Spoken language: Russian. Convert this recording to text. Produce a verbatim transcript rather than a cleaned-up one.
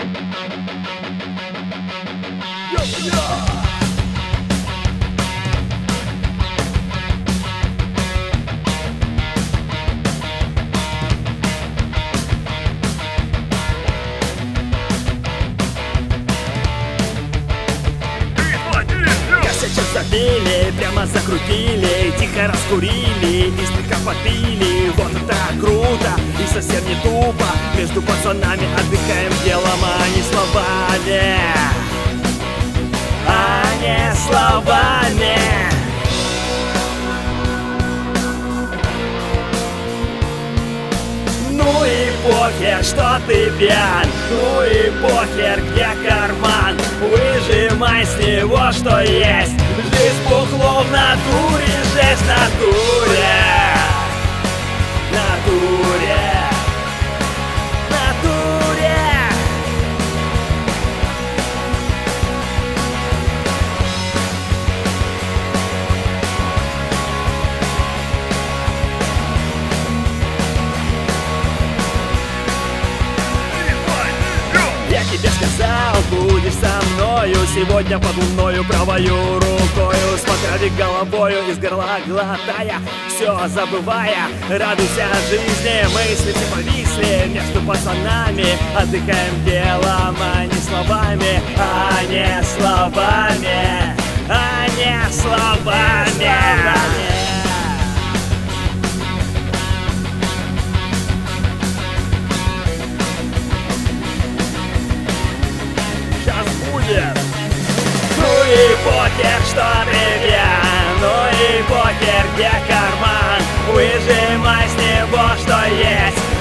Забили, прямо закрутили, тихо раскурили и слегка попили. Вот это круто и совсем не тупо. Между пацанами отдыхаем делом, а не словами. А не словами. Ну и похер, что ты пьян. Ну и похер, где карман. Выжимай с него, что есть. Жизнь бухло в натуре, жесть в натуре. Натуре. Натуре. Я тебе сказал, будешь со мною сегодня под луною правою рукою. Смотря головою из горла глотая, все забывая, радуйся жизни. Мысли все повисли между пацанами. Отдыхаем делом, а не словами. А не словами. А не словами. Ну и похер, что ты пьян. Ну и похер, где карман. Выжимай с него, что есть.